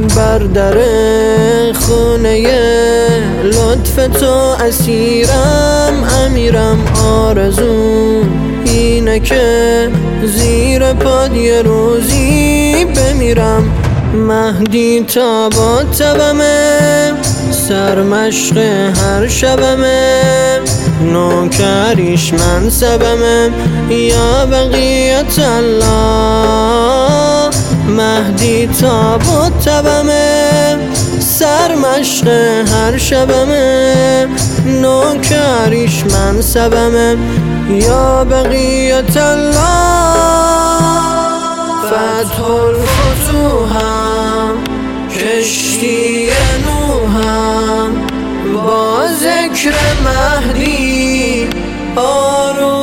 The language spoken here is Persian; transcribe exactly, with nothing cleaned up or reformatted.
بر در خونه لطف تو اسیرم، امیرم آرزو اینه که زیر پاد یه روزی بمیرم. مهدی تا با تبمه، سرمشق هر شبمه، نوکریش من سبمه یا بقیت الله. مهدی تا با تبمه، سرمشق هر شبمه، نوکریش من سبمه یا بقیت الله. فتح الفتوحم، کشتی نوحم، با ذکر مهدی آروم